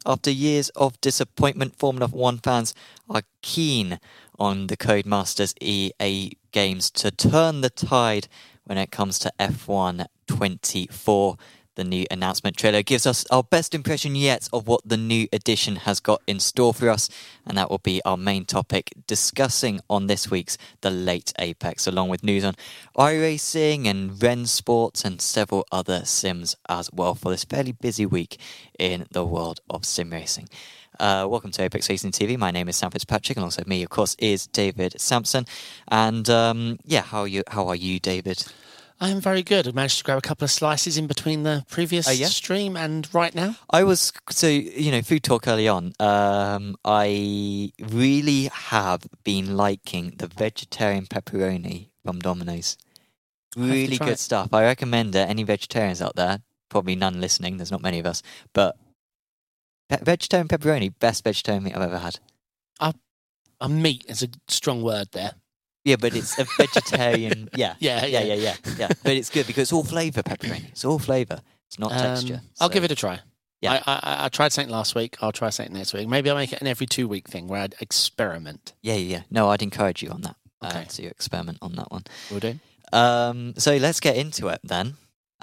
After years of disappointment, Formula One fans are keen on the Codemasters EA games to turn the tide when it comes to F1 24. The new announcement trailer gives us our best impression yet of what the new edition has got in store for us, and that will be our main topic discussing on this week's The Late Apex, along with news on iRacing and Ren Sports and several other sims as well for this fairly busy week in the world of sim racing. Welcome to Apex Racing TV. My name is Sam Fitzpatrick, and alongside me, of course, is David Sampson. And how are you, David? I am very good. I managed to grab a couple of slices in between the previous stream and right now. Food talk early on. I really have been liking the vegetarian pepperoni from Domino's. Really good stuff. I recommend it. Any vegetarians out there? Probably none listening. There's not many of us. But vegetarian pepperoni, best vegetarian meat I've ever had. A meat is a strong word there. Yeah, but it's a vegetarian. Yeah. But it's good because it's all flavour, pepperoni. It's all flavour. It's not texture. I'll give it a try. Yeah. I tried something last week. I'll try something next week. Maybe I'll make it an every 2 week thing where I'd experiment. Yeah. No, I'd encourage you on that. Okay. To experiment on that one. Will do. So let's get into it then.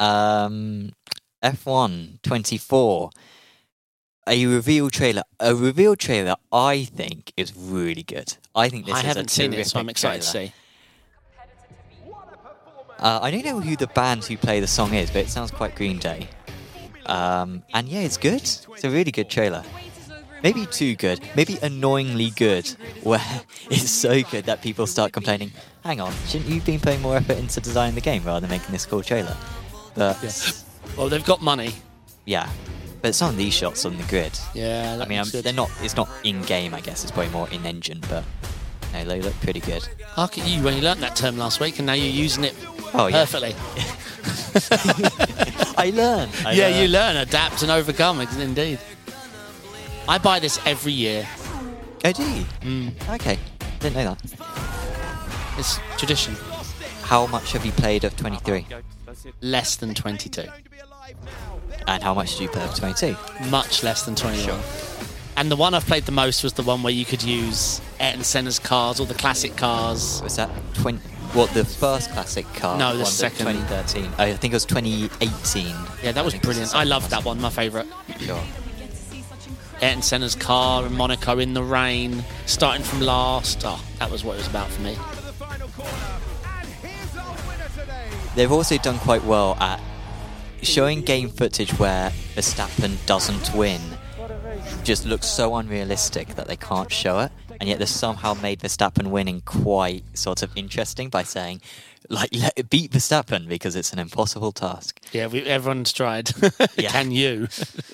F1 24. A reveal trailer I think is really good. I think this I is haven't seen it, so I'm excited trailer. to see. I don't know who the band who play the song is, but it sounds quite Green Day. And yeah, it's good. It's a really good trailer. Maybe too good. Maybe annoyingly good, where it's so good that people start complaining, hang on, shouldn't you have been putting more effort into designing the game rather than making this cool trailer? But Well, they've got money. Yeah. But some of these shots on the grid. Yeah, I mean, they're not. It's not in game, I guess. It's probably more in engine, but no, they look pretty good. Look at you when you learnt that term last week, and now you're using it perfectly. I learn. You learn, adapt, and overcome. Indeed. I buy this every year. Oh, do you? Okay, didn't know that. It's tradition. How much have you played of 23? Less than 22. And how much did you play of 22? Much less than 21. Sure. And the one I've played the most was the one where you could use Ayrton Senna's cars, or the classic cars. Was that the first classic car? No, the second. 2013. I think it was 2018. Yeah, that was brilliant. I loved that one, my favourite. Sure. Ayrton Senna's car in Monaco in the rain, starting from last. Oh, that was what it was about for me. They've also done quite well at showing game footage where Verstappen doesn't win. Just looks so unrealistic that they can't show it, and yet they've somehow made Verstappen winning quite sort of interesting by saying, beat Verstappen because it's an impossible task. Yeah, everyone's tried. Yeah. Can you?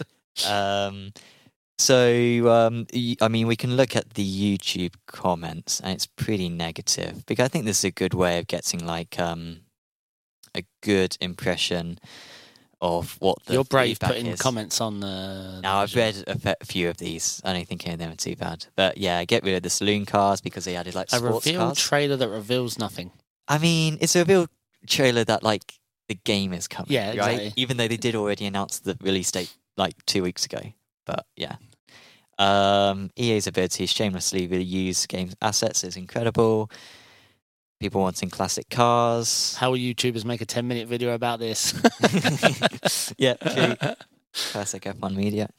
I mean, we can look at the YouTube comments, and it's pretty negative, because I think this is a good way of getting a good impression of what the You're brave feedback putting is. Comments on the... Now, I've read a few of these. I don't think any of them are too bad. But yeah, get rid of the saloon cars because they added sports cars. A reveal trailer that reveals nothing. I mean, it's a reveal trailer that the game is coming. Yeah, exactly. Right? Even though they did already announce the release date 2 weeks ago. But yeah. EA's ability to shamelessly reuse game assets is incredible. People wanting classic cars. How will YouTubers make a 10-minute video about this? Yeah, true. Classic F1 media.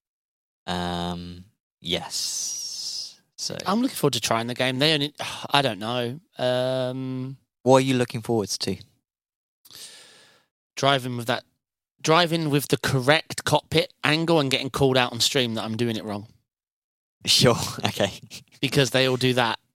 Yes. So I'm looking forward to trying the game. I don't know. What are you looking forwards to? Driving with the correct cockpit angle and getting called out on stream that I'm doing it wrong. Sure. Okay. Because they all do that,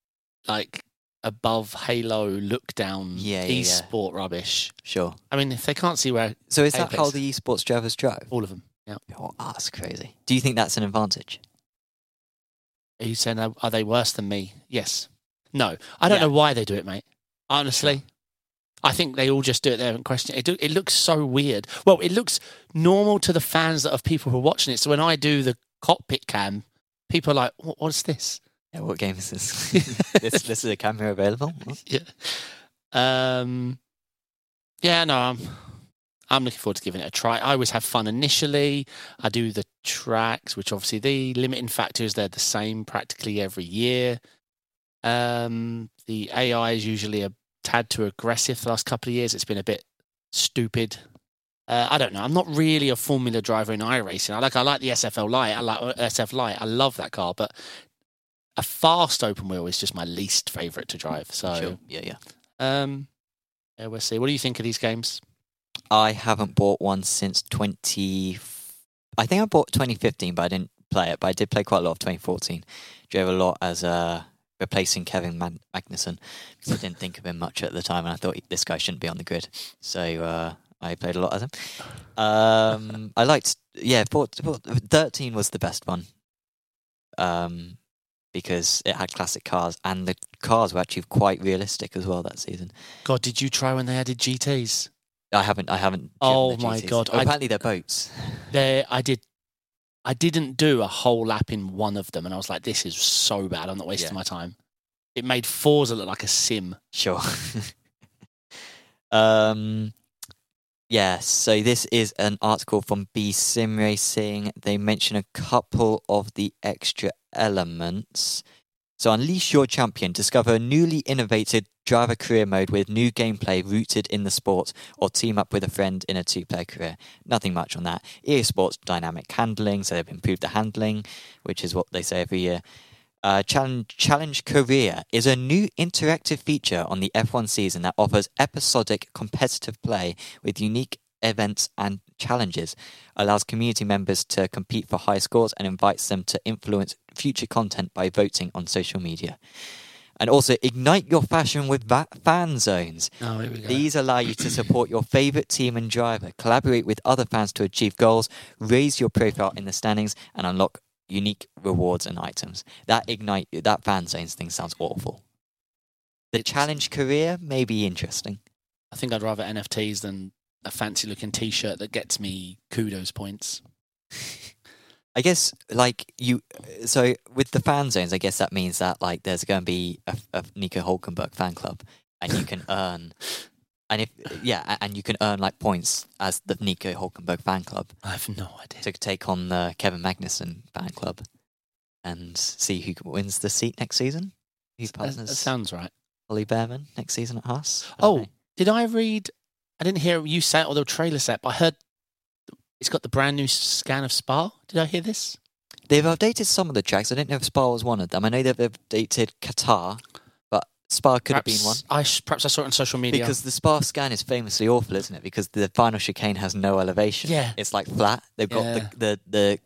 above Halo look down esport rubbish. Sure. I mean, if they can't see where... So is that how the esports drivers drive? All of them, yeah. Oh, that's crazy. Do you think that's an advantage? Are you saying, are they worse than me? Yes. No. I don't know why they do it, mate. Honestly. I think they all just do it there and question it. It looks so weird. Well, it looks normal to the fans of people who are watching it. So when I do the cockpit cam, people are like, what's this? Yeah, what game is this? This is a camera available? Yeah. Yeah, no, I'm looking forward to giving it a try. I always have fun initially. I do the tracks, which obviously the limiting factor is they're the same practically every year. The AI is usually a tad too aggressive the last couple of years. It's been a bit stupid. I don't know. I'm not really a Formula driver in iRacing. I like the SFL Lite. I like SF Lite. I love that car, but a fast open wheel is just my least favourite to drive. So Sure. Yeah. yeah, we'll see. What do you think of these games? I haven't bought one since I think I bought 2015, but I didn't play it. But I did play quite a lot of 2014. Drove a lot as replacing Kevin Magnussen because I didn't think of him much at the time, and I thought this guy shouldn't be on the grid. So I played a lot as him. I liked, 13 was the best one. Because it had classic cars, and the cars were actually quite realistic as well that season. God, did you try when they added GTs? I haven't. Oh driven the my GTs. God! Apparently they're boats. I didn't do a whole lap in one of them, and I was like, "This is so bad. I'm not wasting my time." It made Forza look like a sim. Sure. Yeah, so this is an article from B Sim Racing. They mention a couple of the extra elements. So unleash your champion. Discover a newly innovated driver career mode with new gameplay rooted in the sport, or team up with a friend in a 2-player career. Nothing much on that. EA Sports dynamic handling, so they've improved the handling, which is what they say every year. Challenge Career is a new interactive feature on the F1 season that offers episodic competitive play with unique events and challenges, allows community members to compete for high scores, and invites them to influence future content by voting on social media. And also, ignite your passion with fan zones. Oh, here we go. These allow you to support your favourite team and driver, collaborate with other fans to achieve goals, raise your profile in the standings, and unlock unique rewards and items. That fan zones thing sounds awful. The challenge career may be interesting. I think I'd rather NFTs than a fancy looking T-shirt that gets me kudos points. I guess so with the fan zones, I guess that means that there's going to be a Nico Hulkenberg fan club, and you can earn. And you can earn points as the Nico Hulkenberg fan club. I have no idea. To take on the Kevin Magnussen fan club and see who wins the seat next season. Who partners? That sounds right. Ollie Behrman next season at Haas. Did I read? I didn't hear you say it or the trailer set, but I heard it's got the brand new scan of Spa. Did I hear this? They've updated some of the tracks. I didn't know if Spa was one of them. I know they've updated Qatar. Spa could have been one. Perhaps I saw it on social media. Because the Spa scan is famously awful, isn't it? Because the final chicane has no elevation. Yeah. It's flat. They've got the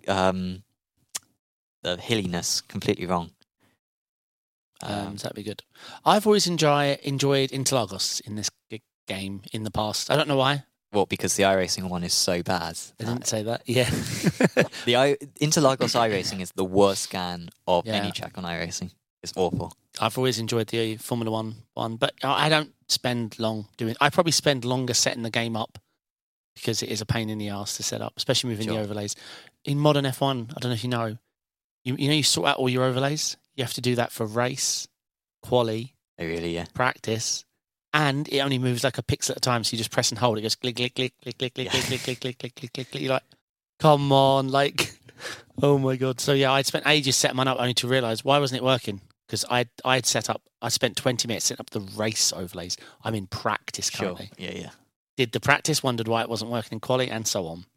hilliness completely wrong. That'd be good. I've always enjoyed Interlagos in this game in the past. I don't know why. Well, because the iRacing one is so bad. I didn't say that. Yeah. The Interlagos iRacing is the worst scan of any track on iRacing. It's awful. I've always enjoyed the Formula 1 one, but I don't spend long doing it. I probably spend longer setting the game up because it is a pain in the arse to set up, especially moving the overlays. In modern F1, I don't know if you know, you sort out all your overlays. You have to do that for race, quali, practice, and it only moves like a pixel at a time. So you just press and hold. It goes click, click, click, click, click, click, click, click, click, click, click, click, click, click. You're like, come on, oh my God. So yeah, I'd spent ages setting mine up only to realise why wasn't it working? Because I spent 20 minutes setting up the race overlays. I'm in practice currently. Sure. Yeah. Did the practice, wondered why it wasn't working in quali, and so on.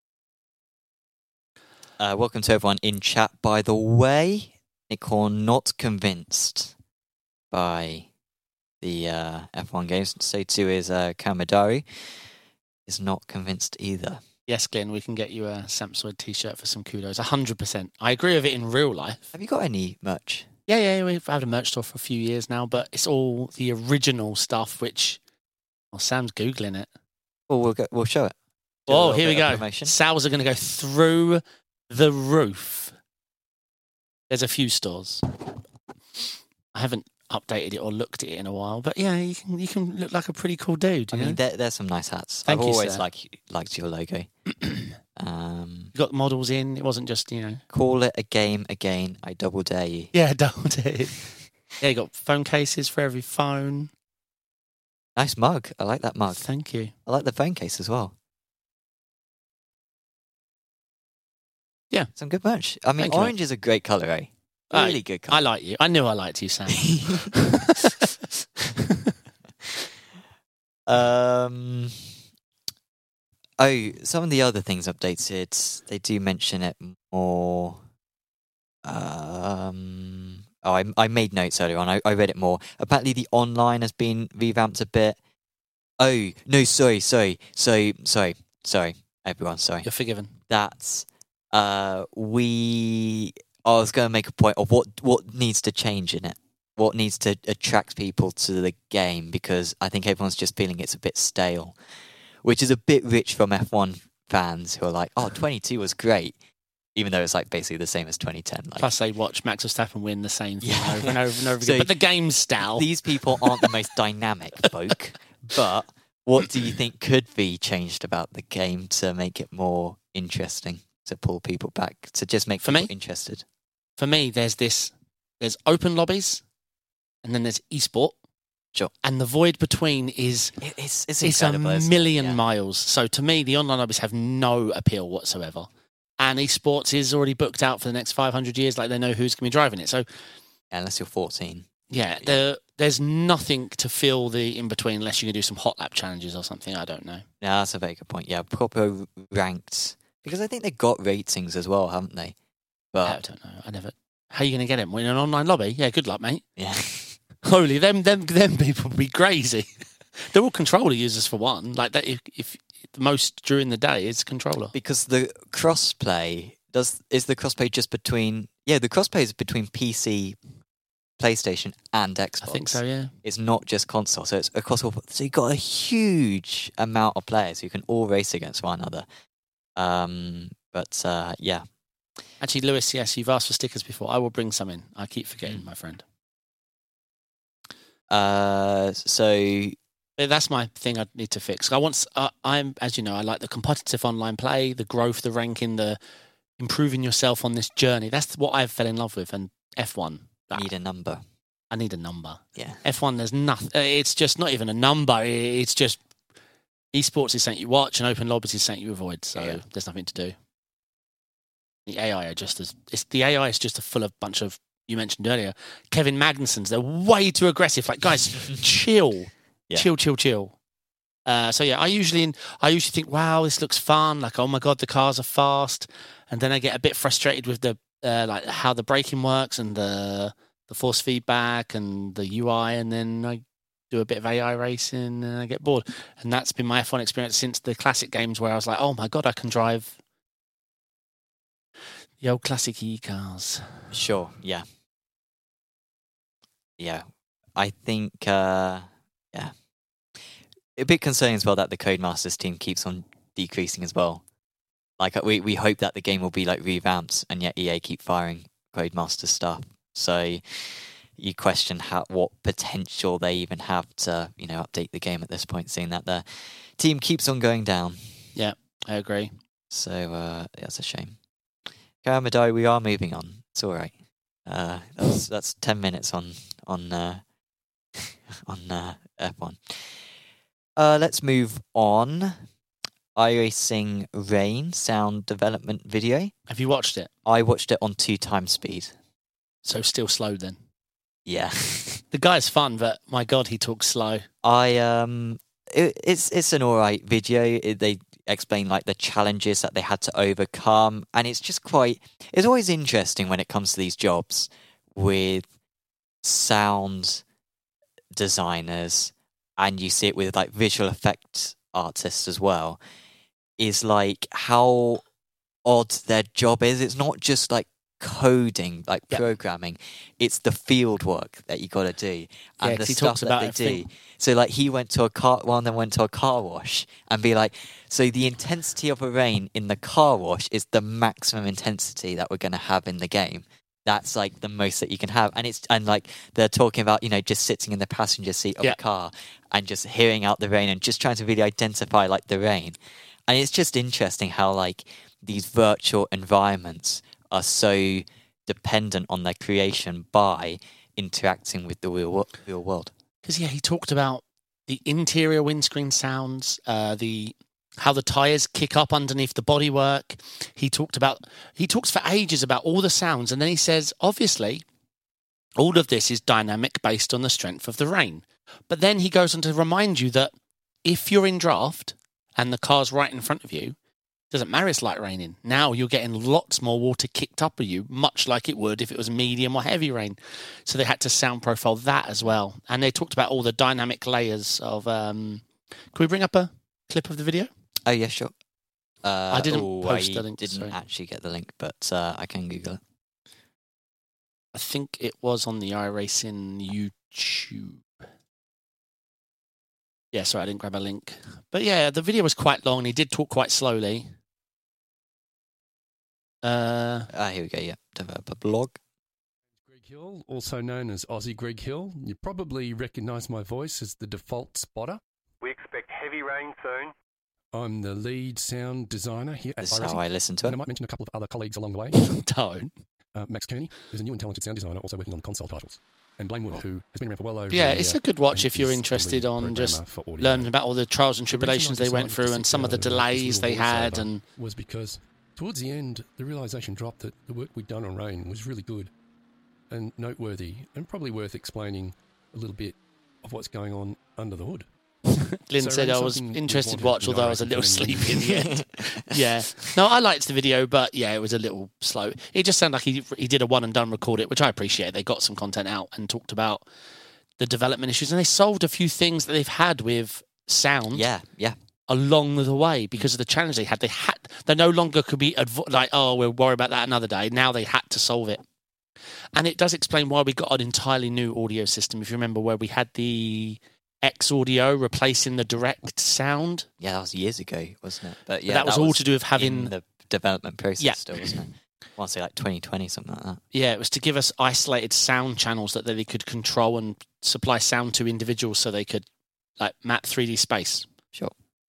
Welcome to everyone in chat, by the way. Nick Horn not convinced by the F1 games. So too is Kamadari. Is not convinced either. Yes, Glenn, we can get you a Samsung T-shirt for some kudos. 100%. I agree with it in real life. Have you got any merch? Yeah, we've had a merch store for a few years now, but it's all the original stuff, which... Well, Sam's Googling it. Well, we'll show it. Oh, here we go. Sales are going to go through the roof. There's a few stores. I haven't updated it or looked at it in a while, but yeah, you can look like a pretty cool dude. I mean, there's some nice hats. Thank I've you, always sir. liked your logo. You got models in. It wasn't just, Call it a game again. I double dare you. Yeah, double dare. Yeah, you got phone cases for every phone. Nice mug. I like that mug. Thank you. I like the phone case as well. Yeah. Some good merch. I mean, Thank you, mate. orange is a great colour, eh? Really good colour. I like you. I knew I liked you, Sam. Some of the other things updated. They do mention it more. I made notes earlier on. I read it more. Apparently, the online has been revamped a bit. Oh no! Sorry, everyone. Sorry. You're forgiven. That's I was going to make a point of what needs to change in it. What needs to attract people to the game, because I think everyone's just feeling it's a bit stale, which is a bit rich from F1 fans who are like, "Oh, 22 was great," even though it's like basically the same as 2010. Like, plus, they watch Max Verstappen win the same thing Yeah. over and over and over So again. But the game's stale. these people aren't the most dynamic folk, but what do you think could be changed about the game to make it more interesting, to pull people back, to just make For people me? interested? For me, there's open lobbies, and then there's esport. Sure. And the void between is It's a incredible, isn't it? million Yeah. miles. So to me, the online lobbies have no appeal whatsoever. And esports is already booked out for the next 500 years. Like, they know who's going to be driving it. So Unless you're 14. yeah, there's nothing to fill the in between unless you can do some hot lap challenges or something. I don't know. Yeah, that's a very good point. Yeah, proper ranked. Because I think they've got ratings as well, haven't they? I But don't know. How are you going to get them? In an online lobby? Yeah, good luck, mate. yeah. Holy, them people would be crazy. They're all controller users for one. Like that, if the most during the day is controller. Because the crossplay is the crossplay just between the crossplay is between PC, PlayStation and Xbox. I think so. Yeah. It's not just console, so it's across all. So you've got a huge amount of players who can all race against one another. Yeah. Actually, Lewis, yes, you've asked for stickers before. I will bring some in. I keep forgetting, my friend. So That's my thing I need to fix. I'm, as you know, I like the competitive online play, the growth, the ranking, the improving yourself on this journey. That's what I fell in love with. And F1, need a number. I need a number. Yeah. F1, there's nothing. It's just not even a number. It's just esports is something you watch, and open lobbies is something you avoid. So Yeah. there's nothing to do. The AI are just the AI is just a full of bunch of, you mentioned earlier, Kevin Magnusons. They're way too aggressive. Like, guys, chill. Yeah. Chill. So yeah, I usually think, wow, this looks fun. Like, oh my god, the cars are fast, and then I get a bit frustrated with the like how the braking works and the force feedback and the UI, and then I do a bit of AI racing and I get bored. And that's been my F1 experience since the classic games, where I was like, oh my god, I can drive the old classic e-cars. Sure. Yeah. I think. A bit concerning as well that the Codemasters team keeps on decreasing as well. Like, we hope that the game will be like revamped, and yet EA keep firing Codemasters stuff. So you question what potential they even have to, update the game at this point, seeing that the team keeps on going down. Yeah, I agree. So that's a shame. Karamadai, we are moving on. It's all right. That's 10 minutes on F1. Let's move on. iRacing Rain sound development video. Have you watched it? I watched it on 2x speed. So still slow then. Yeah. The guy's fun, but my god, he talks slow. It's an alright video. They explain like the challenges that they had to overcome, and it's just it's always interesting when it comes to these jobs with sound designers, and you see it with like visual effects artists as well, is like how odd their job is. It's not just like coding, like programming. It's the field work that you got to do, and the he stuff talks that about they everything. do. So like he went to a car wash and be like, so the intensity of a rain in the car wash is the maximum intensity that we're going to have in the game. That's like the most that you can have. And like they're talking about, just sitting in the passenger seat of a car and just hearing out the rain and just trying to really identify like the rain. And it's just interesting how like these virtual environments are so dependent on their creation by interacting with the real world. Because he talked about the interior windscreen sounds, the how the tyres kick up underneath the bodywork. He talks for ages about all the sounds, and then he says, obviously, all of this is dynamic based on the strength of the rain. But then he goes on to remind you that if you're in draft and the car's right in front of you, it doesn't matter, it's light raining. Now you're getting lots more water kicked up at you, much like it would if it was medium or heavy rain. So they had to sound profile that as well. And they talked about all the dynamic layers of... Can we bring up a clip of the video? Oh, yeah, sure. I didn't post the link. I didn't actually get the link, but I can Google it. I think it was on the iRacing YouTube. Yeah, sorry, I didn't grab a link. But yeah, the video was quite long and he did talk quite slowly. Here we go, yeah. Developer blog. Greg Hill, also known as Aussie Greg Hill. You probably recognise my voice as the default spotter. We expect heavy rain soon. I'm the lead sound designer here at This is iRacing. how I listen to And I it. might mention a couple of other colleagues along the way. Don't. Max Kearney is a new and talented sound designer also working on console titles. And Blaine Wood, who has been around for well over Yeah, a year, it's a good watch and if you're is the interested lead on just programmer for audio. learning about all the trials and The reason tribulations I they went decided to through and sit some of the down and write this delays they little had. voiceover And was because towards the end, the realisation dropped that the work we'd done on Rain was really good and noteworthy and probably worth explaining a little bit of what's going on under the hood. Lynn So said Rain's I was something we interested to wanted watch, in although I was a iRacing little for many sleepy in the end. Yeah. No, I liked the video, but yeah, it was a little slow. It just sounded like he did a one and done record it, which I appreciate. They got some content out and talked about the development issues, and they solved a few things that they've had with sound Yeah. along the way because of the challenge they had. They no longer could be like, oh, we'll worry about that another day. Now they had to solve it. And it does explain why we got an entirely new audio system. If you remember where we had the X audio replacing the direct sound. Yeah, that was years ago, wasn't it? But yeah, that was all to do with having in the development process Yeah. still, wasn't it? I want to say like 2020, something like that. Yeah, it was to give us isolated sound channels that they could control and supply sound to individuals so they could like map 3D space. Sure.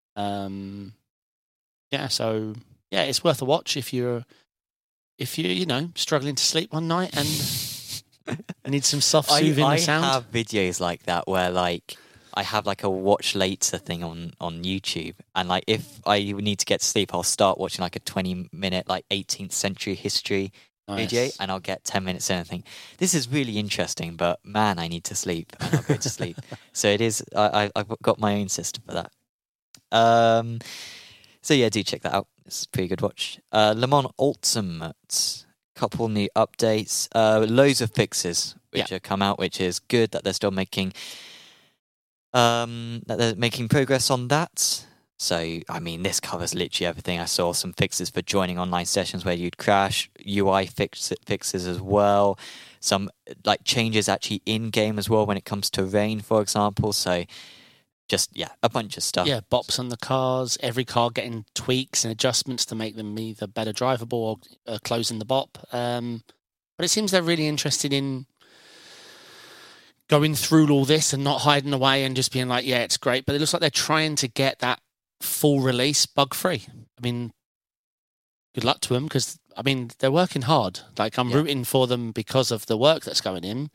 Yeah, so yeah, it's worth a watch if you're struggling to sleep one night and need some soft soothing I sound. have videos like that where like I have like a watch later thing on YouTube, and like if I need to get to sleep, I'll start watching like a 20-minute like 18th century history video, and I'll get 10 minutes in and think, this is really interesting, but man, I need to sleep, and I'll go to sleep. So it is, I've got my own system for that. So yeah, do check that out. It's a pretty good watch. Le Mans Ultimate, couple new updates, loads of fixes which have come out, which is good that they're still making progress on that. So, I mean, this covers literally everything. I saw some fixes for joining online sessions where you'd crash, UI fixes as well, some like changes actually in game as well when it comes to rain, for example. So, just a bunch of stuff. Yeah, bops on the cars, every car getting tweaks and adjustments to make them either better drivable or closing the bop. But it seems they're really interested in going through all this and not hiding away and just being like, yeah, it's great. But it looks like they're trying to get that full release bug-free. I mean, good luck to them because, I mean, they're working hard. Like, I'm rooting for them because of the work that's going in.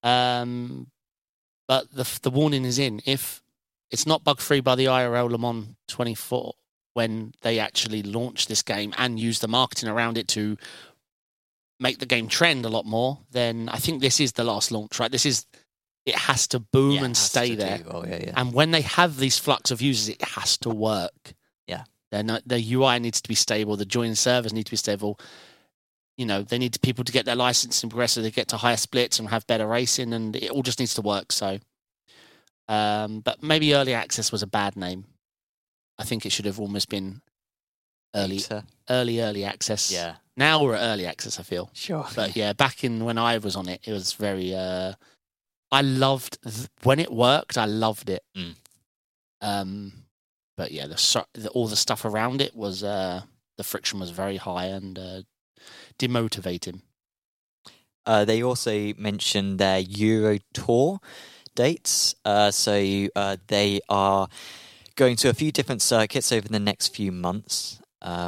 But the warning is in. If it's not bug-free by the IRL Le Mans 24 when they actually launch this game and use the marketing around it to make the game trend a lot more, then I think this is the last launch, right? It has to boom and stay there. And when they have these flux of users, it has to work. Yeah. The UI needs to be stable. The join servers need to be stable. You know, they need people to get their license and progress so they get to higher splits and have better racing, and it all just needs to work. So, but maybe early access was a bad name. I think it should have almost been early access. Yeah. Now we're at early access, I feel. Sure. But yeah, back in when I was on it, it was very... I loved... when it worked, I loved it. But yeah, all the stuff around it was... the friction was very high and demotivating. They also mentioned their Euro Tour dates. So they are going to a few different circuits over the next few months.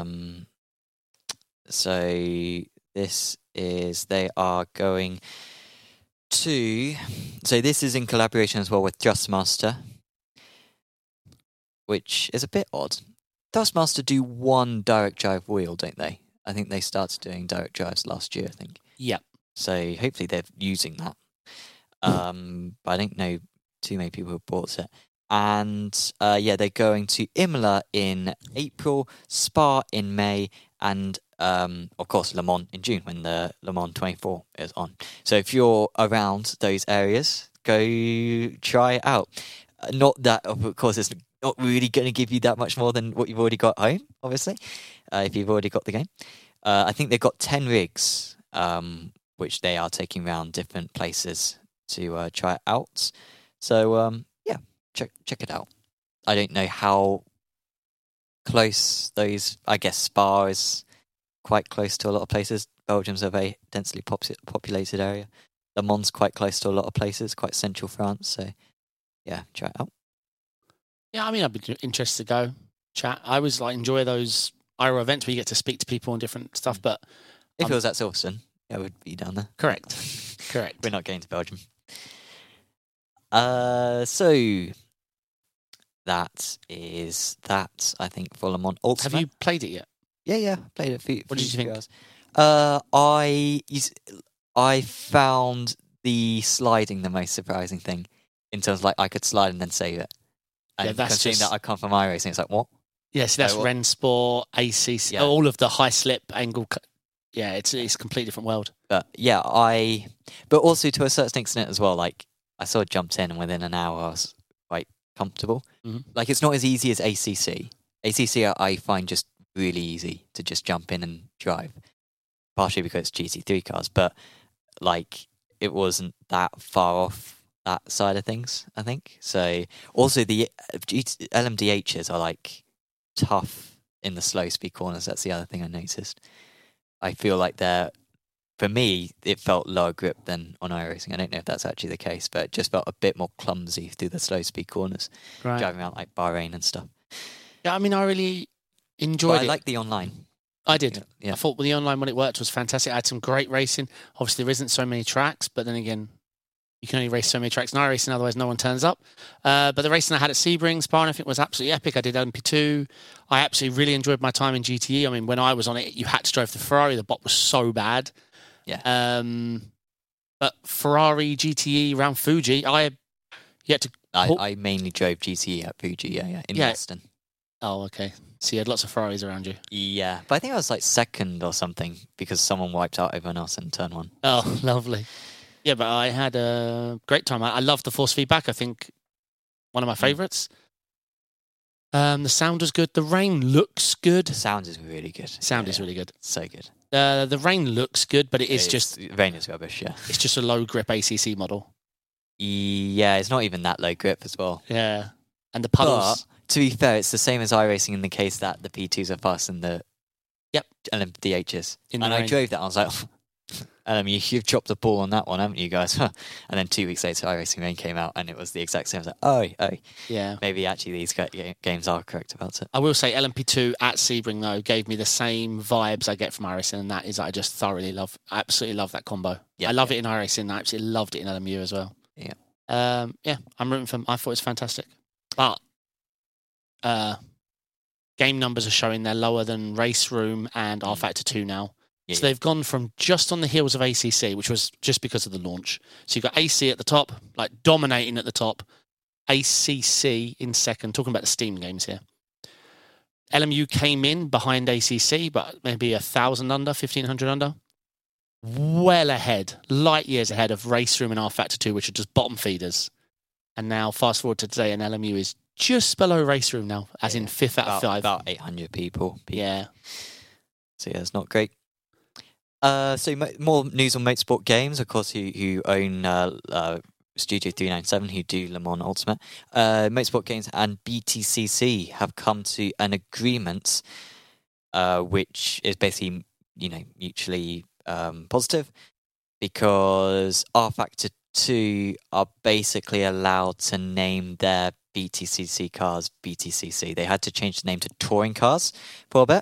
So they are going to... So this is in collaboration as well with Just Master, which is a bit odd. Thrustmaster do one direct drive wheel, don't they? I think they started doing direct drives last year, I think. Yeah. So hopefully they're using that. But I don't know too many people who bought it. And they're going to Imola in April, Spa in May, and of course Le Mans in June when the Le Mans 24 is on. So if you're around those areas, go try it out. Not that, of course, it's not really going to give you that much more than what you've already got home, obviously, if you've already got the game. I think they've got 10 rigs, which they are taking around different places to try it out. So, check it out. I don't know how close those... I guess Spa is quite close to a lot of places. Belgium's a very densely populated area. Le Mans quite close to a lot of places, quite central France. So, yeah, try it out. Yeah, I mean, I'd be interested to go chat. I always enjoy those IRO events where you get to speak to people and different stuff. But if it was at Silverstone, I would be down there. Correct. We're not going to Belgium. So that is that, I think, for Le Mans Ultimate. Have you played it yet? Yeah, played it. What did you think? I found the sliding the most surprising thing in terms of I could slide and then save it. And that's just that I come from iRacing, it's like, what? Yes, that's Rennsport, ACC, all of the high slip angle. Yeah, it's a completely different world. But yeah, but also to a certain extent as well, I sort of jumped in and within an hour I was quite comfortable. Mm-hmm. It's not as easy as ACC. ACC I find just really easy to just jump in and drive, partially because it's GT3 cars, but it wasn't that far off that side of things, I think. So also the LMDHs are tough in the slow speed corners. That's the other thing I noticed. I feel like for me, it felt lower grip than on iRacing. I don't know if that's actually the case, but it just felt a bit more clumsy through the slow speed corners, driving around Bahrain and stuff. Yeah, I mean, I really enjoyed it. I like the online. I did. Yeah. I thought the online when it worked was fantastic. I had some great racing. Obviously, there isn't so many tracks, but then again, you can only race so many tracks in iRacing, otherwise no one turns up. But the racing I had at Sebring, Spa, I think was absolutely epic. I did LMP2. I absolutely really enjoyed my time in GTE. I mean, when I was on it, you had to drive the Ferrari. The bot was so bad. Yeah. But Ferrari, GTE, around Fuji, I mainly drove GTE at Fuji, in Weston. Oh, okay. So you had lots of Ferraris around you. Yeah, but I think I was second or something because someone wiped out everyone else in turn one. Oh, lovely. Yeah, but I had a great time. I loved the force feedback. I think one of my favourites. The sound was good. The rain looks good. The sound is really good. Sound is really good. So good. The rain looks good, but it's just... Rain is rubbish, yeah. It's just a low grip ACC model. Yeah, it's not even that low grip as well. Yeah. And the puddles... But, to be fair, it's the same as iRacing in the case that the P2s are faster than the DHs. I drove that, I was like... you've dropped the ball on that one, haven't you guys? And then 2 weeks later, iRacing Rain came out, and it was the exact same. I was like, oh, yeah. Maybe actually these games are correct about it. I will say LMP2 at Sebring though gave me the same vibes I get from iRacing, and that is I just absolutely love that combo. I love it in iRacing. I absolutely loved it in LMU as well. Yeah. I'm rooting for them. I thought it was fantastic, but game numbers are showing they're lower than Race Room and R Factor 2 now. Yeah. So they've gone from just on the heels of ACC, which was just because of the launch. So you've got AC at the top, dominating at the top. ACC in second, talking about the Steam games here. LMU came in behind ACC, but maybe 1,000 under, 1,500 under. Well ahead, light years ahead of Race Room and R Factor 2, which are just bottom feeders. And now, fast forward to today, and LMU is just below Race Room now, as in fifth out of five. About 800 people. Yeah. So yeah, it's not great. So more news on Motorsport Games, of course, who own Studio 397, who do Le Mans Ultimate. Motorsport Games and BTCC have come to an agreement, which is basically, mutually positive, because R Factor 2 are basically allowed to name their BTCC cars BTCC. They had to change the name to Touring Cars for a bit.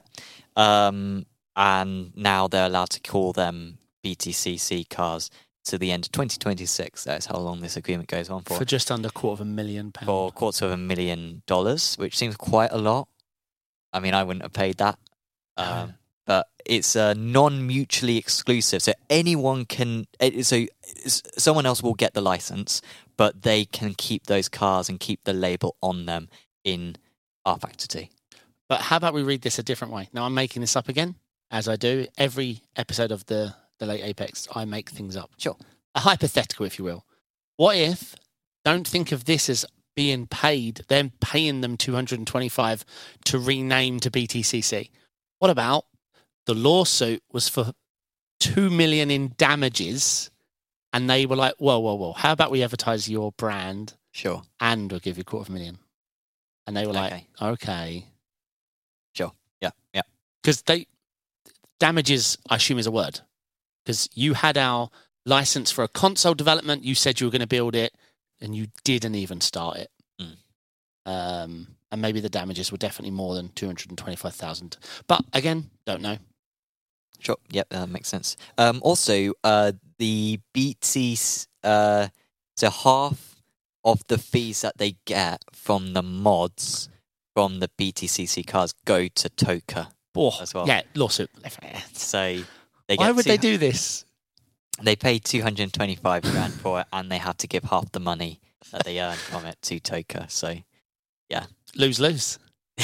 And now they're allowed to call them BTCC cars to the end of 2026. That's how long this agreement goes on for. For just under £250,000. For £250,000, which seems quite a lot. I mean, I wouldn't have paid that. No. But it's non-mutually exclusive, so anyone can. Someone else will get the license, but they can keep those cars and keep the label on them in rFactor 2. But how about we read this a different way? Now, I'm making this up again, as I do. Every episode of the Late Apex, I make things up. Sure. A hypothetical, if you will. What if, don't think of this as being paid, then paying them 225 to rename to BTCC. What about the lawsuit was for 2 million in damages, and they were like, whoa, how about we advertise your brand Sure. and we'll give you $250,000? And they were like, okay. Sure. Yeah. Because damages, I assume, is a word. Because you had our license for a console development, you said you were going to build it, and you didn't even start it. And maybe the damages were definitely more than 225,000. But again, don't know. Sure. Yep, that makes sense. Also, the BTs, so half of the fees that they get from the mods from the BTCC cars go to Toka as well. Yeah, lawsuit. So they get Why would they do this? They pay 225 grand for it, and they have to give half the money that they earn from it to Toka. So, yeah. Lose.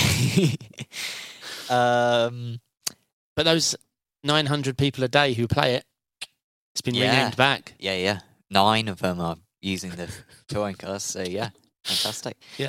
But those 900 people a day who play it, it's been renamed back. Yeah. 9 of them are using the touring cars, so yeah, fantastic. Yeah.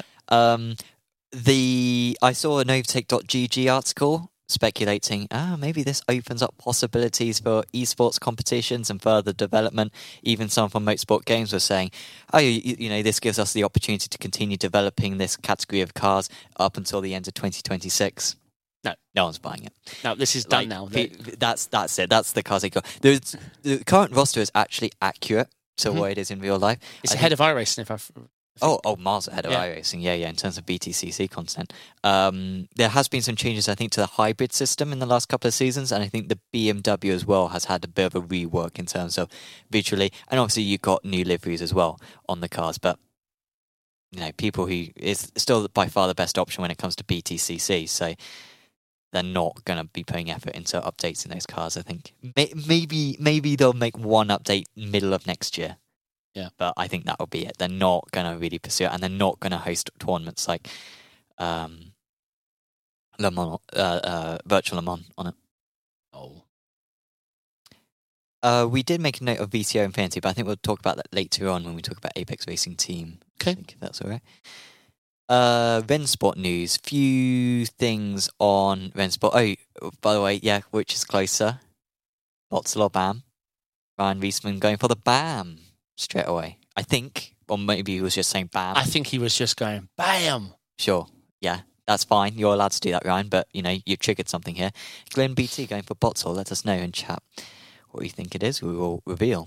I saw an Overtake.gg article speculating, maybe this opens up possibilities for esports competitions and further development. Even some from Motorsport Games were saying, this gives us the opportunity to continue developing this category of cars up until the end of 2026. No one's buying it. No, this is done now. That's it. That's the cars they got. The current roster is actually accurate to what it is in real life. It's ahead of iRacing, if I've... miles ahead of iRacing. Yeah, in terms of BTCC content. There has been some changes, I think, to the hybrid system in the last couple of seasons, and I think the BMW as well has had a bit of a rework in terms of visually, and obviously you've got new liveries as well on the cars, but people who is still by far the best option when it comes to BTCC, so they're not going to be putting effort into updates in those cars, I think. Maybe they'll make one update middle of next year. Yeah. But I think that will be it. They're not going to really pursue it, and they're not going to host tournaments like Le Mans, Virtual Le Mans on it. We did make a note of VCO Infinity, but I think we'll talk about that later on when we talk about Apex Racing Team. Okay. I think if that's all right. Rennsport news. Few things on Rennsport. Oh, by the way, which is closer? Botzl or BAM? Ryan Reisman going for the BAM straight away, I think. Or maybe he was just saying BAM. I think he was just going, BAM! Sure, yeah, that's fine. You're allowed to do that, Ryan, but, you've triggered something here. Glenn BT going for Botzl. Let us know in chat what you think it is. We will reveal.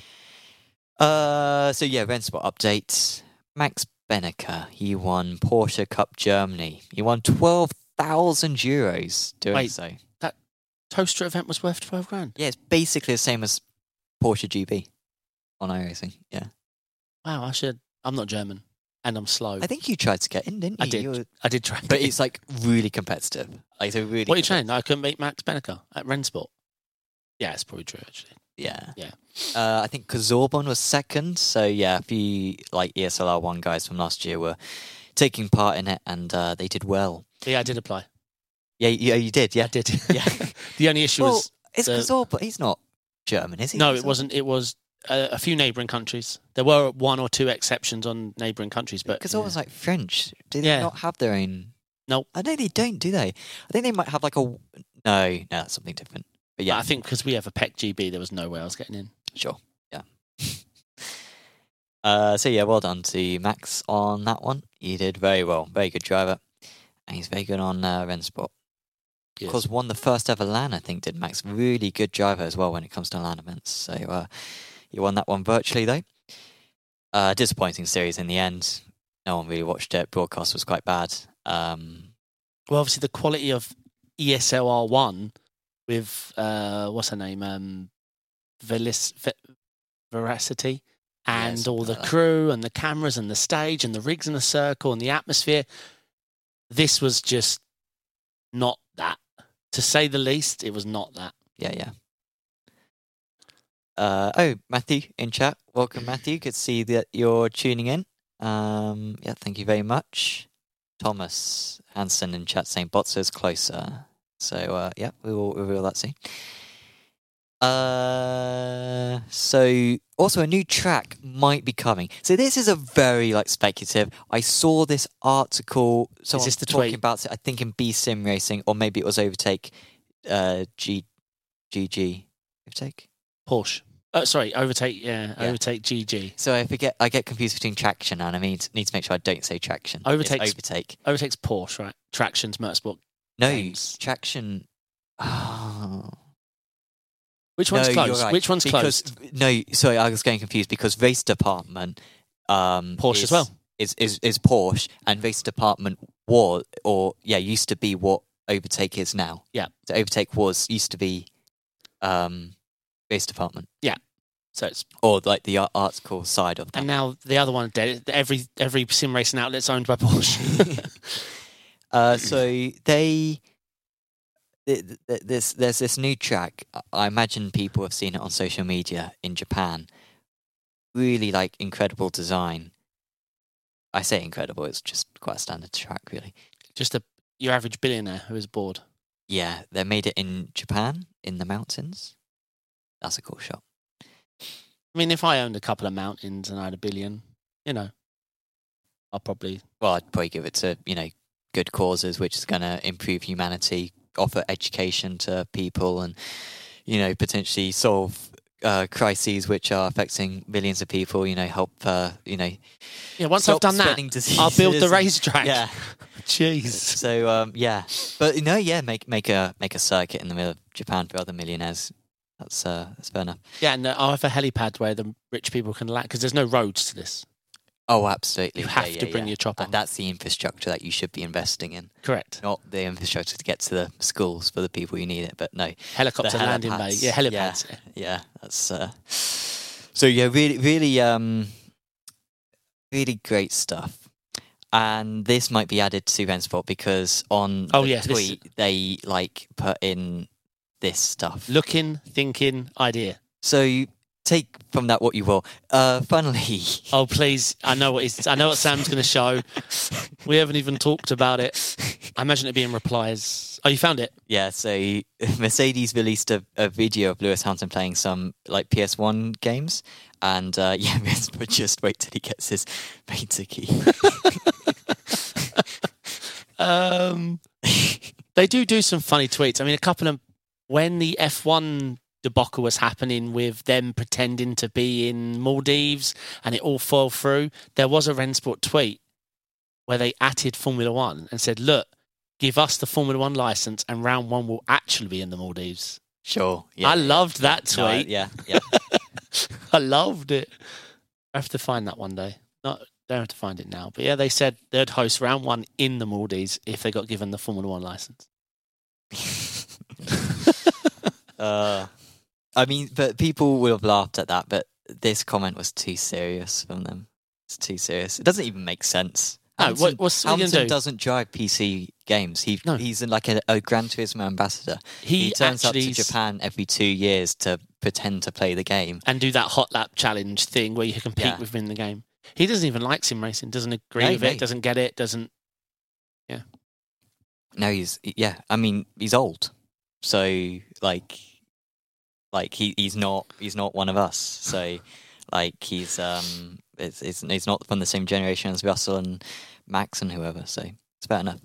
Rennsport update. Max Benneker, he won Porsche Cup Germany. He won 12,000 euros doing so. That toaster event was worth 12 grand? Yeah, it's basically the same as Porsche GB on iRacing. Yeah. Wow, I'm not German, and I'm slow. I think you tried to get in, didn't you? I did try. But it's really competitive. What are you trying? I couldn't beat Max Benneker at Rennsport. Yeah, it's probably true, actually. Yeah. Yeah. I think Kazorban was second. So, a few ESLR1 guys from last year were taking part in it, and they did well. Yeah, I did apply. Yeah, you did, yeah. I did. Yeah. The only issue was... It's Kazorban. He's not German, is he? No, it wasn't. It was a few neighbouring countries. There were 1 or 2 exceptions on neighbouring countries, but... Kazorban's like French. Do they not have their own... No. I know they don't, do they? I think they might have No, that's something different. But yeah. I think because we have a PEC GB, there was no way I was getting in. Sure, yeah. Well done to Max on that one. He did very well. Very good driver. And he's very good on Rennsport. Yes. Of course, won the first ever LAN, I think, did Max. Really good driver as well when it comes to LAN events. So he won that one virtually, though. Disappointing series in the end. No one really watched it. Broadcast was quite bad. Well, obviously, the quality of ESLR1 with, what's her name? Veracity, and all the crew and the cameras and the stage and the rigs in the circle and the atmosphere. This was just not that. To say the least, it was not that. Yeah. Matthew in chat. Welcome, Matthew. Good to see that you're tuning in. Thank you very much. Thomas Hansen in chat saying Botza's closer. So, we will reveal that soon. So also a new track might be coming. So this is a very speculative. I saw this article. Someone this the talking tweet? about it. I think in B Sim Racing, or maybe it was Overtake. GG Overtake. Porsche. Overtake. Yeah, Overtake GG. So I forget. I get confused between Traction and I need to make sure I don't say Traction. It's Overtake. Overtake's Porsche, right? Traction's Motorsport. No, Games. Traction. Oh. Which one's close? Right. Which one's close? No, sorry, I was getting confused because Race Department Porsche as well. Is Porsche, and Race Department used to be what Overtake is now. Yeah. So Overtake used to be Race Department. Yeah. So it's the article side of that. And now the other one dead. Every sim racing outlet's owned by Porsche. So there's this new track. I imagine people have seen it on social media in Japan. Really incredible design. I say incredible, it's just quite a standard track, really. Just your average billionaire who is bored. Yeah, they made it in Japan, in the mountains. That's a cool shot. I mean, if I owned a couple of mountains and I had $1 billion, I'd probably give it to, good causes, which is going to improve humanity, offer education to people, and potentially solve crises which are affecting millions of people. Help. Once I've done that, I'll build the racetrack. Yeah, jeez. So but make a circuit in the middle of Japan for other millionaires. That's fair enough. Yeah, and I'll have a helipad where the rich people can land because there's no roads to this. Oh, absolutely. You have to bring your chopper. And that's the infrastructure that you should be investing in. Correct. Not the infrastructure to get to the schools for the people who need it, but no. Helicopter landing bay. Yeah, helipads. Yeah, that's... So, really, really, really great stuff. And this might be added to Rennsport because on the tweet, they, put in this stuff. Looking, thinking, idea. So... Take from that what you will. Funnily. Oh please! I know what Sam's going to show. We haven't even talked about it. I imagine it being replies. Oh, you found it? Yeah. So Mercedes released a video of Lewis Hamilton playing some PS1 games, and just wait till he gets his beta key. They do some funny tweets. I mean, a couple of when the F1 debacle was happening with them pretending to be in Maldives and it all fell through, there was a Rennsport tweet where they atted Formula One and said, look, give us the Formula One license and round one will actually be in the Maldives. Sure. Yeah, I loved that tweet. Yeah. I loved it. I have to find that one day. Don't have to find it now. But yeah, they said they'd host round one in the Maldives if they got given the Formula One license. I mean, but people would have laughed at that, but this comment was too serious from them. It's too serious. It doesn't even make sense. No, Hamilton doesn't drive PC games. He's a Gran Turismo ambassador. He turns up to Japan every 2 years to pretend to play the game. And do that hot lap challenge thing where you compete within the game. He doesn't even like sim racing, doesn't agree with it, doesn't get it, doesn't... Yeah. No, he's old. So, he's not one of us. So, he's not from the same generation as Russell and Max and whoever. So it's fair enough.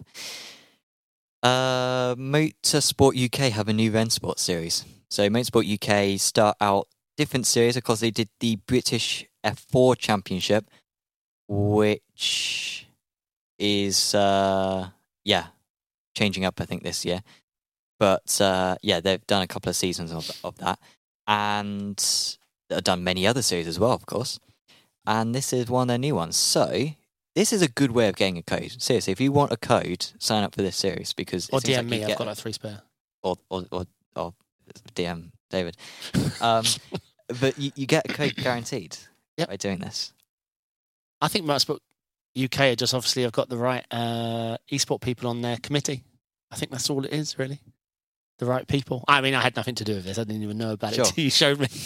Motorsport UK have a new Rennsport series. So Motorsport UK start out different series. Of course, they did the British F4 Championship, which is changing up, I think, this year. But they've done a couple of seasons of that, and they've done many other series as well, of course. And this is one of their new ones. So this is a good way of getting a code. Seriously, if you want a code, sign up for this series because or DM me. I've got 3 spare. Or DM David. But you get a code guaranteed by doing this. I think Motorsport UK just obviously have got the right esport people on their committee. I think that's all it is, really. The right people. I mean, I had nothing to do with this. I didn't even know about it Sure. until you showed me.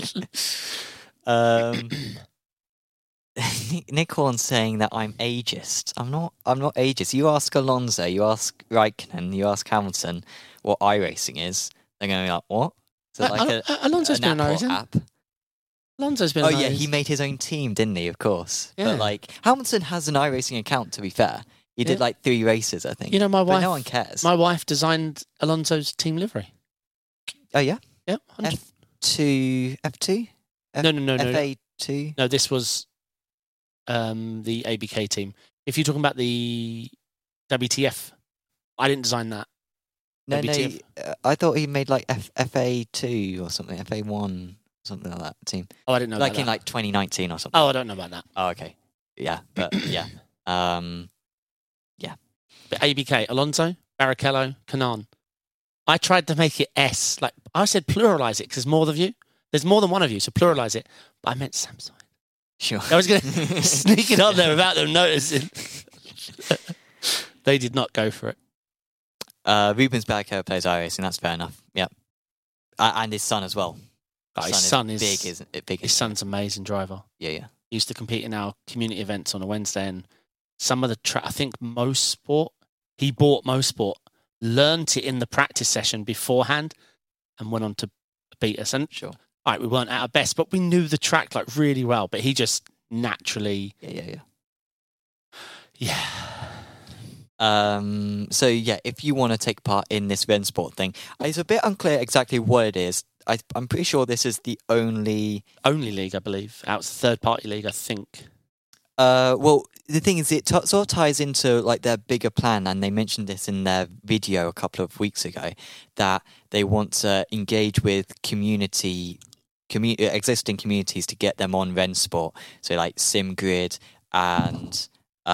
Nick Horn saying that I'm ageist. I'm not ageist. You ask Alonso, you ask Raikkonen, you ask Hamilton what iRacing is. They're going to be like, what? Is it like Alonso's been an on app or iRacing. app? Alonso's been Oh on yeah, iRacing. he made his own team, didn't he? Of course. Yeah. But like Hamilton has an iRacing account. To be fair, he did Yeah. like 3 races, I think. You know, my but wife. no one cares. My wife designed Alonso's team livery. Oh yeah, Yeah. F2. No. FA2. No, this was the ABK team. If you're talking about the WTF, I didn't design that. No, WTF. I thought he made like FA2 or something, FA1, something like that team. Oh, I didn't know Like about in that. like 2019 or something. Oh, I don't know about that. Oh, okay. Yeah, but yeah. But ABK, Alonso, Barrichello, Kanan. I tried to make it S. Like I said, pluralize it because there's more of you. There's more than one of you, so pluralize it. But I meant Samsung. Sure. I was going to sneak it on there without them noticing. They did not go for it. Rubens Barrichello plays iRacing. That's fair enough. Yep. And his son as well. His son is big, isn't it? Big. His son's an amazing driver. Yeah. He used to compete in our community events on a Wednesday, and some of the I think Most Sport. He bought Most Sport, learnt it in the practice session beforehand, and went on to beat us. And Sure. all right, we weren't at our best, but we knew the track like really well. But he just naturally, Yeah. yeah. So yeah, if you want to take part in this Rensport thing, it's a bit unclear exactly what it is. I'm pretty sure this is the only Only league, I believe. It's a third-party league, I think. well, the thing is, it sort of ties into like their bigger plan, and they mentioned this in their video a couple of weeks ago, that they want to engage with existing communities to get them on Rensport. So like SimGrid and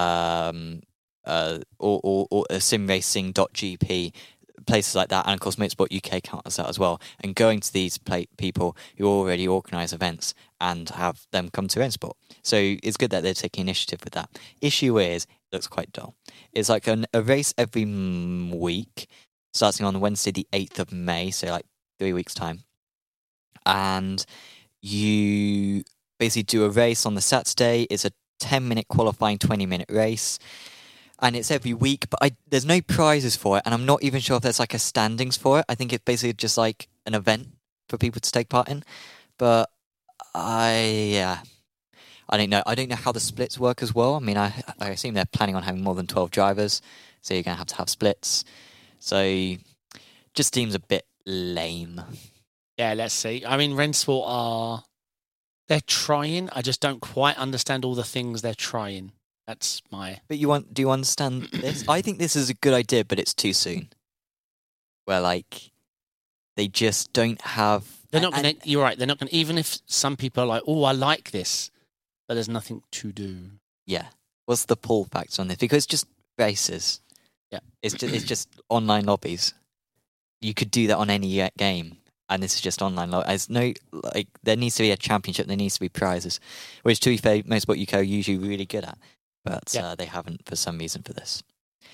or simracing.gp, places like that, and of course Motorsport UK counters that as well, and going to these people who already organise events and have them come to Rensport. So it's good that they're taking initiative with that. Issue is, it looks quite dull. It's like a race every week, starting on Wednesday the 8th of May, so like 3 weeks' time. And you basically do a race on the Saturday. It's a 10-minute qualifying, 20-minute race. And it's every week, but there's no prizes for it, and I'm not even sure if there's like a standings for it. I think it's basically just like an event for people to take part in. But I don't know. I don't know how the splits work as well. I mean, I assume they're planning on having more than 12 drivers, so you're going to have splits. So just seems a bit lame. Yeah, let's see. I mean, Rensport they're trying. I just don't quite understand all the things they're trying. That's my... But do you understand this? I think this is a good idea, but it's too soon. Where, like, they just don't have... They're not going to... You're right. They're not going to... Even if some people are like, oh, I like this, but there's nothing to do. Yeah. What's the pull factor on this? Because it's just races. Yeah. It's just online lobbies. You could do that on any game, and this is just online lobbies. There needs to be a championship. There needs to be prizes, which, to be fair, Motorsport UK are usually really good at. But they haven't for some reason for this.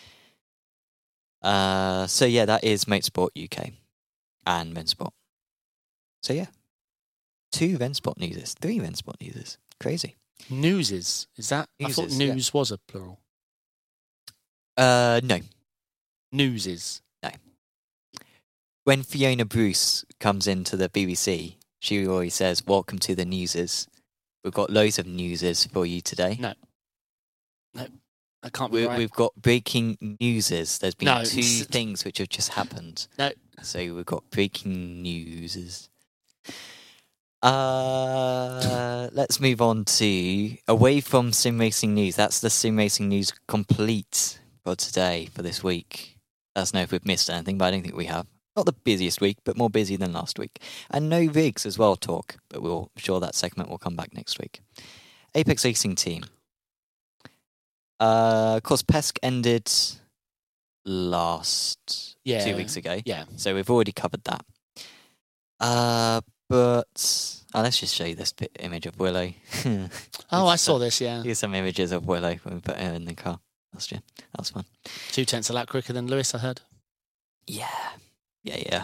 So yeah, that is Motorsport UK and Rensport. So yeah, 2 Rensport newses, 3 Rensport newses. Crazy. Newses. Is that? I thought news was a plural. No. Newses. No. When Fiona Bruce comes into the BBC, she always says, "Welcome to the newses. We've got loads of newses for you today." No, I can't be right. We've got breaking newses. There's been 2 it's- things which have just happened. No. So we've got breaking newses. Let's move on to away from sim racing news. That's the sim racing news complete for today, for this week. Let us know if we've missed anything, but I don't think we have. Not the busiest week, but more busy than last week. And no rigs as well talk, but we'll sure that segment will come back next week. Apex Racing Team. Of course, PESC ended last 2 weeks ago. Yeah. So we've already covered that. But let's just show you this image of Willow. Oh, I saw this, yeah. Here's some images of Willow when we put her in the car last year. That was fun. 2/10 a lap quicker than Lewis, I heard. Yeah.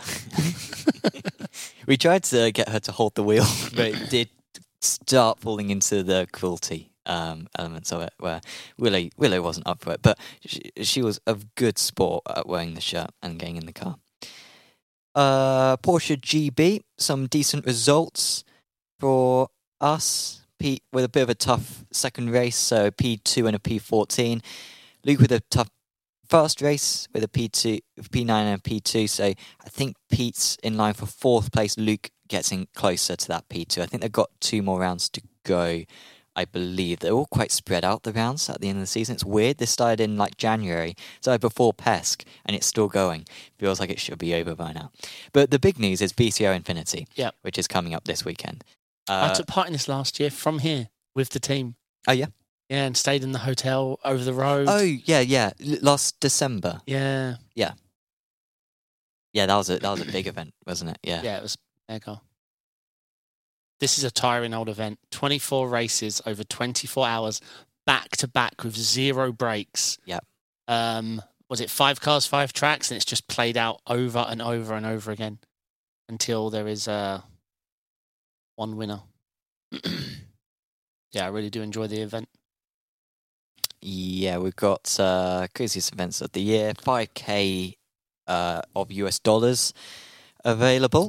We tried to get her to hold the wheel, but it did start falling into the cruelty elements of it, where Willow wasn't up for it, but she was a good sport at wearing the shirt and getting in the car. Porsche GB, some decent results for us. Pete with a bit of a tough second race, so P2 and a P14. Luke with a tough first race with a P2, P9 and a P2. So I think Pete's in line for 4th place. Luke getting closer to that P2. I think they've got 2 more rounds to go. I believe they're all quite spread out, the rounds at the end of the season. It's weird. This started in like January, so before Pesk, and it's still going. Feels like it should be over by now. But the big news is VCO Infinity, which is coming up this weekend. I took part in this last year from here with the team. Oh, yeah? Yeah, and stayed in the hotel over the road. Oh, yeah. Last December. Yeah. Yeah, that was a big event, wasn't it? Yeah. Yeah, it was mega. This is a tiring old event. 24 races over 24 hours, back to back with 0 breaks. Yeah. Was it 5 cars, 5 tracks? And it's just played out over and over and over again until there is one winner. Yeah, I really do enjoy the event. Yeah, we've got craziest events of the year. 5K of US dollars available.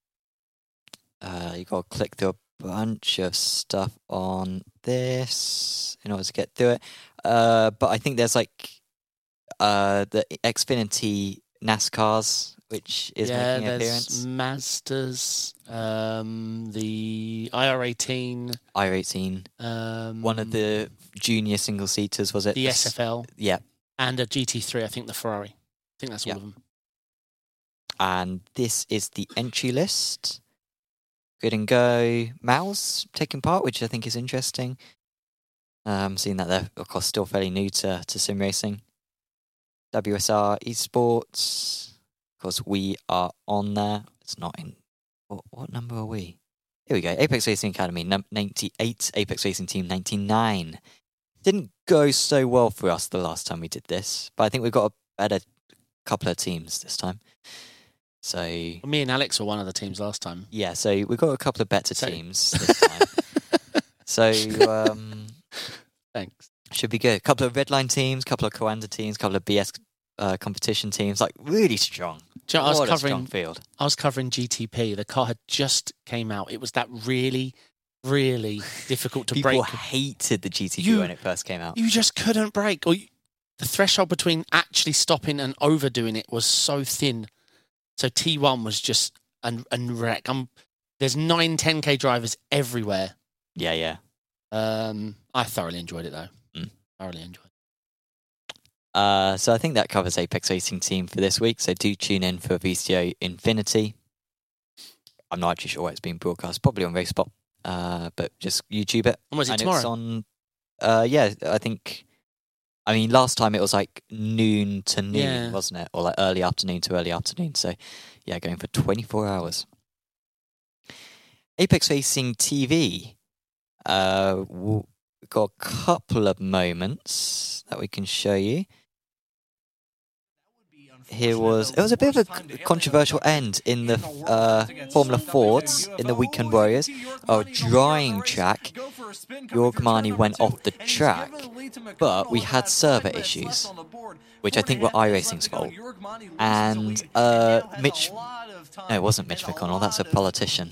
You got to click through a bunch of stuff on this in order to get through it. But I think there's like the Xfinity NASCARs, which is making an appearance. Masters, the IR18. IR18. One of the junior single seaters, was it? The SFL. Yeah. And a GT3, I think the Ferrari. I think that's all of them. And this is the entry list. Good and Go Mouse taking part, which I think is interesting. Seeing that they're, of course, still fairly new to sim racing. WSR Esports. Of course, we are on there. It's not in... What number are we? Here we go. Apex Racing Academy, 98. Apex Racing Team, 99. Didn't go so well for us the last time we did this, but I think we've got a better couple of teams this time. So well, me and Alex were one of the teams last time. Yeah, so we've got a couple of better teams this time. So thanks. Should be good. A couple of Redline teams, couple of Coanda teams, couple of BS competition teams, like really strong. You know, what a strong field. I was covering GTP. The car had just came out. It was that really, really difficult to break. People hated the GTP when it first came out. You just couldn't break. Or the threshold between actually stopping and overdoing it was so thin. So T1 was just a wreck. There's 9, 10K drivers everywhere. Yeah. I thoroughly enjoyed it, though. Thoroughly enjoyed it. So I think that covers Apex Racing Team for this week. So do tune in for VCO Infinity. I'm not actually sure where it's being broadcast. Probably on RaceSpot. But just YouTube it. And was it tomorrow? It's on... I think... I mean, last time it was like noon to noon, wasn't it? Or like early afternoon to early afternoon. So, yeah, going for 24 hours. Apex Racing TV. We've got a couple of moments that we can show you. It was a bit of a controversial end in the Formula Fords, in the Weekend Warriors. A drying track. Jorg Mani went off the track, but we had server issues, which I think were iRacing's fault. And it wasn't Mitch McConnell, that's a politician.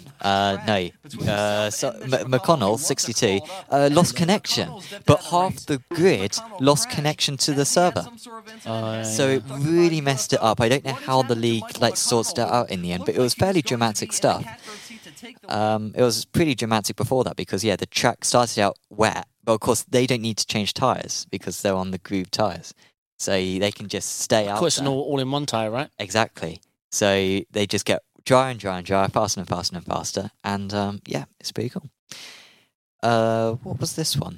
McConnell, 62, lost connection, but half the grid lost connection to the server. So it really messed it up. I don't know how the league sorts it out in the end, but it was fairly dramatic stuff. It was pretty dramatic before that because, the track started out wet, but of course they don't need to change tyres because they're on the grooved tyres. So they can just stay out. Of course, an all-in-one tyre, right? Exactly. So they just get drier and drier and drier, faster and faster and faster. And, it's pretty cool. What was this one?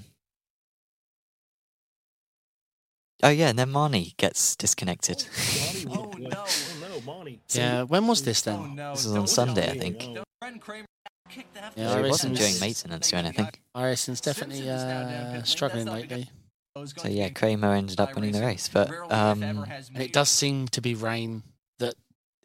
Oh, yeah, and then Mani gets disconnected. Oh, no, Mani. Yeah, when was this then? This was on Sunday, I think. Yeah, it wasn't during maintenance or anything. iRacing's definitely struggling lately. So, Kramer ended up winning the race. But and it does seem to be rain that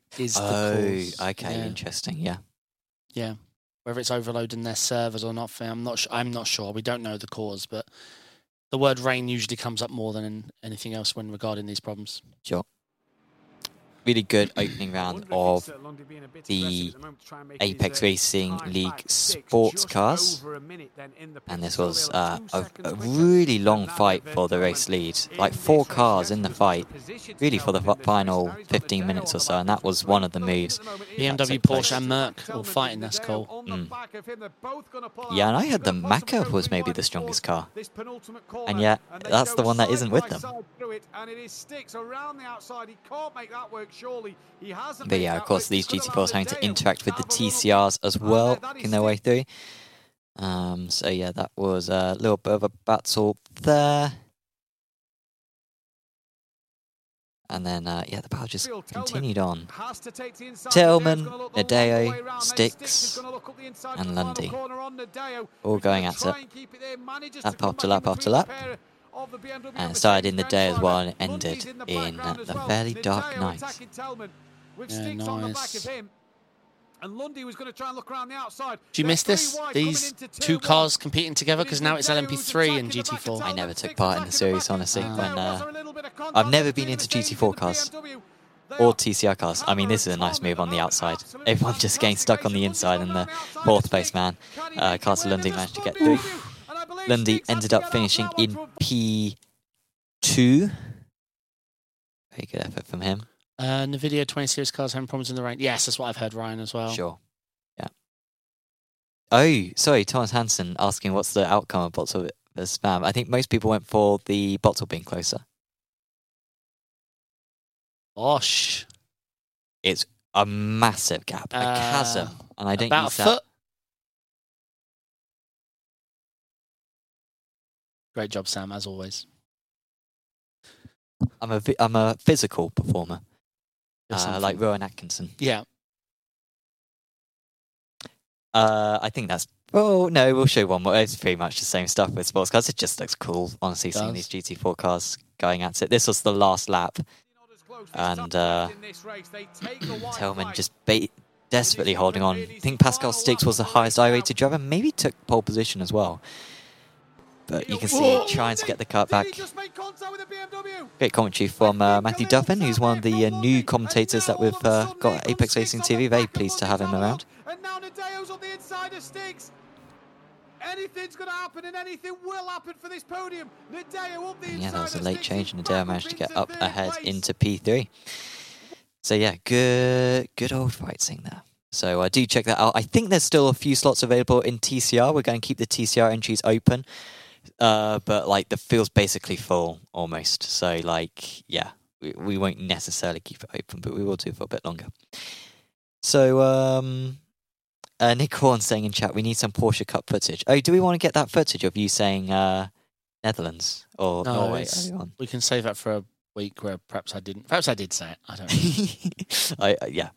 is the cause. Okay, interesting. Yeah. Yeah. Whether it's overloading their servers or not, I'm not sure. We don't know the cause, but the word rain usually comes up more than anything else when regarding these problems. Sure. Really good opening round of the Apex Racing League sports cars. And this was a really long fight for the race lead. Like 4 cars in the fight, really for the final 15 minutes or so. And that was one of the moves. BMW, Porsche and Merc all fighting, that's cool. Yeah, and I heard the Maka was maybe the strongest car. And yet, that's the one that isn't with them. But yeah, of course, these GT4s having to interact with the TCRs as well, working their way through. So yeah, that was a little bit of a battle there. And then, the battle just continued on. Tillman, Nadeo, Stix, and Lundy all going at it. Lap after lap after lap. And it started in the day as well and ended in the fairly dark night. Yeah, nice. And Lundy was going to try and look around the outside. Do you miss this? These 2 cars competing together? Because now it's LMP3 and GT4. I never took part in the series, honestly. I've never been into GT4 cars or TCR cars. I mean, this is a nice move on the outside. Everyone just getting stuck on the inside, and the 4th place man, Carter Lundy, managed to get through. Lundy ended up finishing in P2. Very good effort from him. NVIDIA 20 Series cars having problems in the rain. Yes, that's what I've heard, Ryan, as well. Sure. Yeah. Oh, sorry, Thomas Hansen asking what's the outcome of Bottle versus Spam. I think most people went for the Bottle being closer. Gosh. It's a massive gap, a chasm, and I don't about use a that. Foot. Great job, Sam, as always. I'm a physical performer, like Rowan Atkinson. Yeah. I think that's... Oh, no, we'll show one more. It's pretty much the same stuff with sports cars. It just looks cool, honestly, seeing these GT4 cars going at it. This was the last lap. And Tillman just desperately holding on. I think Pascal Stix was the highest I-rated driver. Maybe took pole position as well. But you can see trying to get the cut back. Great commentary from Matthew Duffin, who's one of the new commentators that we've got at Apex Racing TV. Very pleased to have him around. And now Nadeo's on the inside of Stix. Anything's going to happen, and anything will happen for this podium. Nadeo up the inside. Yeah, that was a late change, and Nadeo managed to get up ahead into P3. So yeah, good old fight scene there. So do check that out. I think there's still a few slots available in TCR. We're going to keep the TCR entries open. But like the field's basically full almost. So like, yeah, we won't necessarily keep it open, but we will do for a bit longer. So Nick Horn saying in chat, we need some Porsche Cup footage. Oh, do we want to get that footage of you saying Netherlands or Norway? We can save that for a week where perhaps I didn't. Perhaps I did say it. I don't know. Yeah.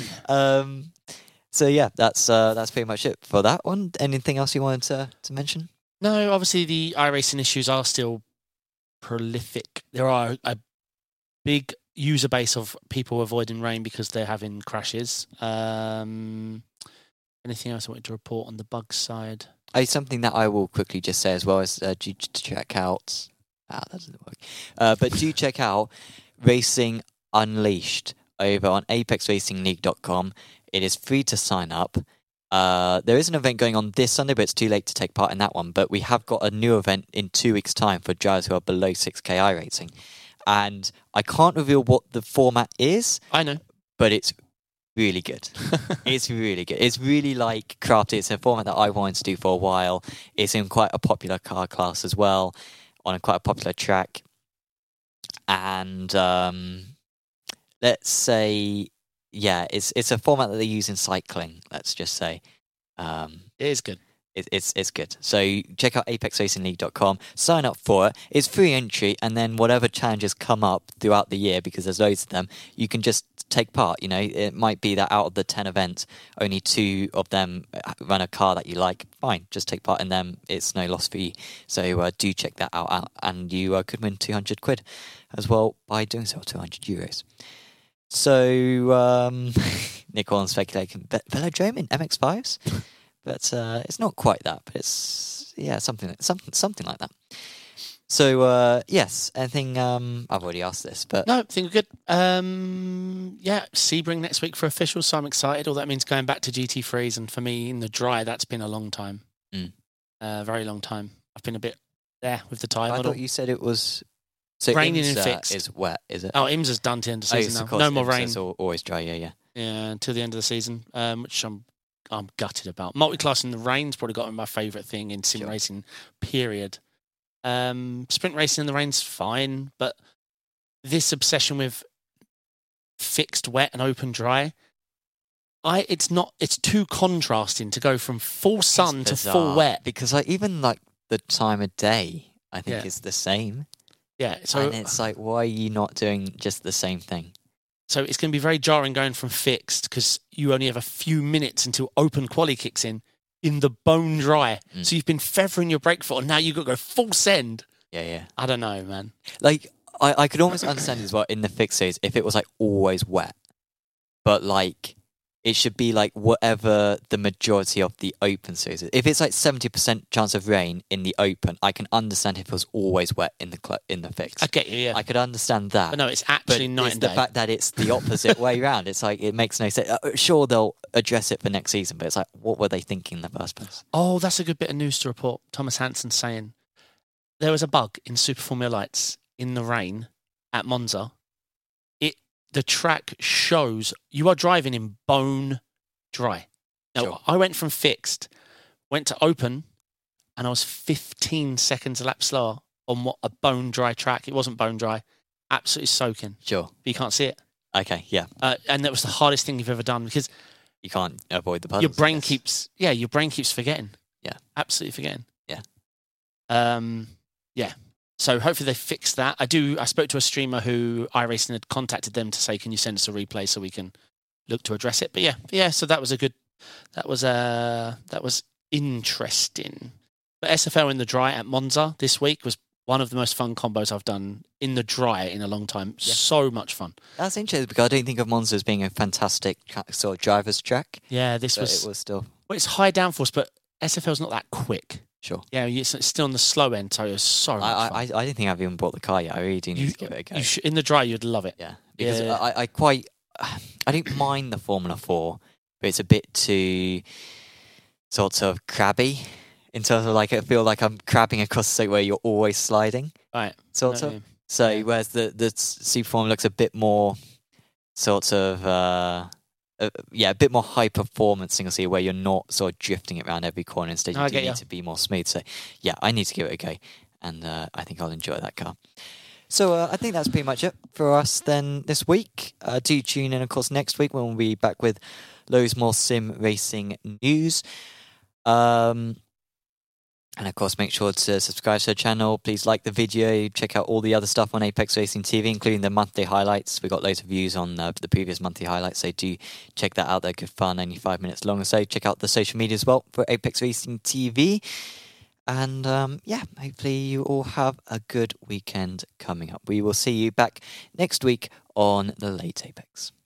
So yeah, that's pretty much it for that one. Anything else you wanted to mention? No, obviously the iRacing issues are still prolific. There are a big user base of people avoiding rain because they're having crashes. Anything else I wanted to report on the bug side? Something that I will quickly just say as well is to check out... that doesn't work. But do check out Racing Unleashed over on apexracingleague.com. It is free to sign up. There is an event going on this Sunday, but it's too late to take part in that one. But we have got a new event in 2 weeks' time for drivers who are below 6K I rating. And I can't reveal what the format is. I know. But it's really good. It's really good. It's really like crafted. It's a format that I wanted to do for a while. It's in quite a popular car class as well, on quite a popular track. And let's say... Yeah, it's a format that they use in cycling, let's just say. It is good. It's good. So check out apexracingleague.com, sign up for it. It's free entry, and then whatever challenges come up throughout the year, because there's loads of them, you can just take part. You know, it might be that out of the 10 events, only 2 of them run a car that you like. Fine, just take part in them. It's no loss for you. So do check that out, and you could win 200 quid as well by doing so, 200 euros. So, Nick Horn speculating Velodrome in MX5s, but it's not quite that. But it's something like that. So yes, anything? I've already asked this, but No, I think we're good. Sebring next week for officials, so I'm excited. All that means going back to GT3s, and for me in the dry, that's been a long time, very long time. I've been a bit there with the tyre I model. thought you said it was. So Raining and IMSA fixed. is wet, is it? Oh, IMSA's done to the end of the season of now. course, No more IMSA's rain. always dry. Yeah. Yeah, until the end of the season, which I'm gutted about. Multi-class in the rain's probably got my favourite thing in sim racing, period. Sprint racing in the rain's fine, but this obsession with fixed wet and open dry, it's too contrasting to go from full sun to full wet. Because even the time of day, I think is the same. Yeah, so and it's like, why are you not doing just the same thing? So it's going to be very jarring going from fixed because you only have a few minutes until open quali kicks in the bone dry. So you've been feathering your brake foot and now you've got to go full send. Yeah. I don't know, man. Like, I could almost understand as well in the fixed series if it was like always wet. But like, it should be like whatever the majority of the open series is. If it's like 70% chance of rain in the open, I can understand if it was always wet in the fixed. I get you, yeah. I could understand that. But no, it's actually night and day. The fact that it's the opposite way around. It's like, it makes no sense. Sure, they'll address it for next season, but it's like, what were they thinking in the first place? Oh, that's a good bit of news to report. Thomas Hansen saying there was a bug in Super Formula Lights in the rain at Monza. The track shows you are driving in bone dry. Now, Sure. I went from fixed, went to open, and I was 15 seconds a lap slower on what a bone dry track. It wasn't bone dry, absolutely soaking. Sure. But you can't see it. Okay, yeah. And that was the hardest thing you've ever done because You can't avoid the puddles. your brain I guess. keeps forgetting. Yeah. Absolutely forgetting. Yeah. Yeah. So hopefully they fix that. I spoke to a streamer who iRacing had contacted them to say, can you send us a replay so we can look to address it? But yeah. So that was interesting. But SFL in the dry at Monza this week was one of the most fun combos I've done in the dry in a long time. Yeah. So much fun. That's interesting because I don't think of Monza as being a fantastic sort of driver's track. Yeah, It was still well, it's high downforce, but SFL's not that quick. sure. Yeah, it's still on the slow end, so it was so much fun. I didn't think I've even bought the car yet. I really do need to give it a go. In the dry, you'd love it. Yeah, because Yeah. I don't mind the Formula 4, but it's a bit too sort of crabby in terms of like I feel like I'm crabbing across the straight where you're always sliding, Right. sort No, of. yeah. So Yeah. whereas the Super Formula looks a bit more sort of a bit more high performance single seat where you're not sort of drifting it around every corner. Instead, No, you I do get need ya. to be more smooth. So yeah, I need to give it a go, and I think I'll enjoy that car. So I think that's pretty much it for us then this week. Do tune in, of course, next week when we'll be back with loads more sim racing news. And of course, make sure to subscribe to the channel. Please like the video. Check out all the other stuff on Apex Racing TV, including the monthly highlights. We got loads of views on the previous monthly highlights, so do check that out. They're good fun, only 5 minutes long or so. Check out the social media as well for Apex Racing TV. And hopefully you all have a good weekend coming up. We will see you back next week on the Late Apex.